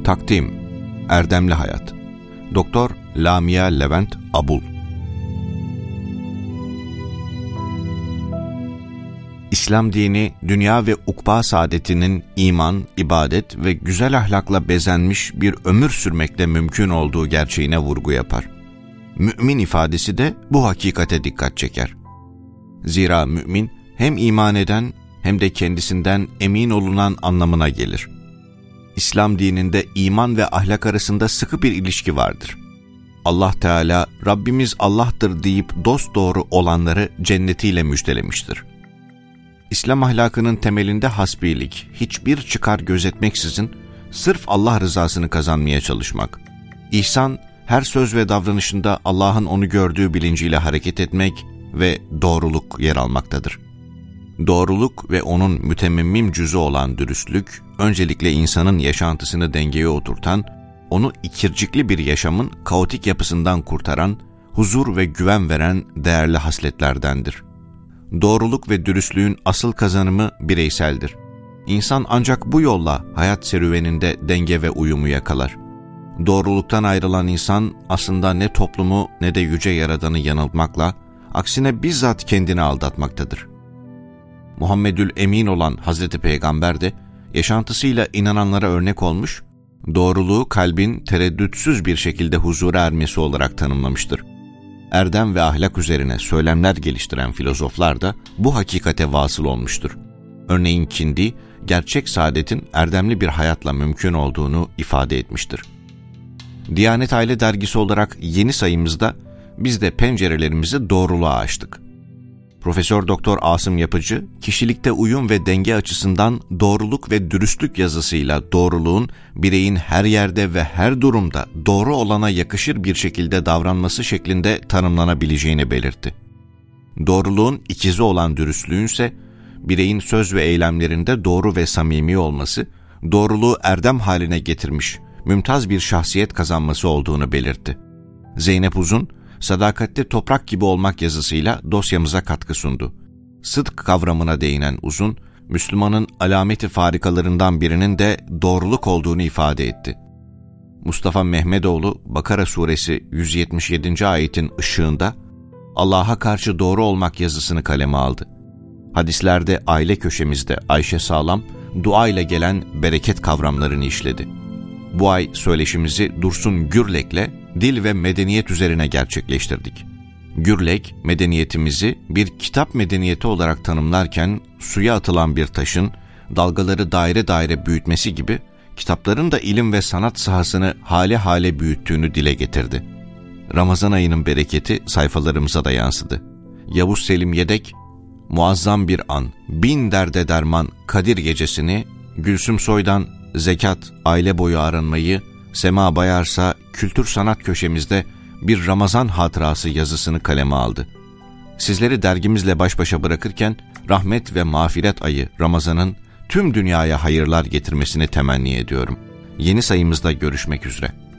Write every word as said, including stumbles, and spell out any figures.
Takdim Erdemli Hayat Doktor Lamia Levent Abul. İslam dini, dünya ve ukba saadetinin iman, ibadet ve güzel ahlakla bezenmiş bir ömür sürmekle mümkün olduğu gerçeğine vurgu yapar. Mümin ifadesi de bu hakikate dikkat çeker. Zira mümin hem iman eden hem de kendisinden emin olunan anlamına gelir. İslam dininde iman ve ahlak arasında sıkı bir ilişki vardır. Allah Teala, Rabbimiz Allah'tır deyip dosdoğru olanları cennetiyle müjdelemiştir. İslam ahlakının temelinde hasbilik, hiçbir çıkar gözetmeksizin sırf Allah rızasını kazanmaya çalışmak. İhsan, her söz ve davranışında Allah'ın onu gördüğü bilinciyle hareket etmek ve doğruluk yer almaktadır. Doğruluk ve onun mütemmim cüzü olan dürüstlük, öncelikle insanın yaşantısını dengeye oturtan, onu ikircikli bir yaşamın kaotik yapısından kurtaran, huzur ve güven veren değerli hasletlerdendir. Doğruluk ve dürüstlüğün asıl kazanımı bireyseldir. İnsan ancak bu yolla hayat serüveninde denge ve uyumu yakalar. Doğruluktan ayrılan insan aslında ne toplumu ne de yüce Yaradan'ı yanıltmakla, aksine bizzat kendini aldatmaktadır. Muhammedül Emin olan Hazreti Peygamber de yaşantısıyla inananlara örnek olmuş, doğruluğu kalbin tereddütsüz bir şekilde huzura ermesi olarak tanımlamıştır. Erdem ve ahlak üzerine söylemler geliştiren filozoflar da bu hakikate vasıl olmuştur. Örneğin Kindi, gerçek saadetin erdemli bir hayatla mümkün olduğunu ifade etmiştir. Diyanet Aile Dergisi olarak yeni sayımızda biz de pencerelerimizi doğruluğa açtık. Profesör Doktor Asım Yapıcı, kişilikte uyum ve denge açısından doğruluk ve dürüstlük yazısıyla doğruluğun bireyin her yerde ve her durumda doğru olana yakışır bir şekilde davranması şeklinde tanımlanabileceğini belirtti. Doğruluğun ikizi olan dürüstlüğün ise bireyin söz ve eylemlerinde doğru ve samimi olması, doğruluğu erdem haline getirmiş, mümtaz bir şahsiyet kazanması olduğunu belirtti. Zeynep Uzun, sadakatte toprak gibi olmak yazısıyla dosyamıza katkı sundu. Sıdk kavramına değinen Uzun, Müslümanın alameti farikalarından birinin de doğruluk olduğunu ifade etti. Mustafa Mehmetoğlu, Bakara suresi yüz yetmiş yedinci ayetin ışığında Allah'a karşı doğru olmak yazısını kaleme aldı. Hadislerde aile köşemizde Ayşe Sağlam, dua ile gelen bereket kavramlarını işledi. Bu ay söyleşimizi Dursun Gürlek'le dil ve medeniyet üzerine gerçekleştirdik. Gürlek, medeniyetimizi bir kitap medeniyeti olarak tanımlarken suya atılan bir taşın dalgaları daire daire büyütmesi gibi kitapların da ilim ve sanat sahasını hale hale büyüttüğünü dile getirdi. Ramazan ayının bereketi sayfalarımıza da yansıdı. Yavuz Selim Yedek, muazzam bir an, bin derde derman Kadir gecesini, Gülsüm Soy'dan zekat, aile boyu aranmayı, Sema Bayarsa kültür sanat köşemizde bir Ramazan hatırası yazısını kaleme aldı. Sizleri dergimizle baş başa bırakırken rahmet ve mağfiret ayı Ramazan'ın tüm dünyaya hayırlar getirmesini temenni ediyorum. Yeni sayımızda görüşmek üzere.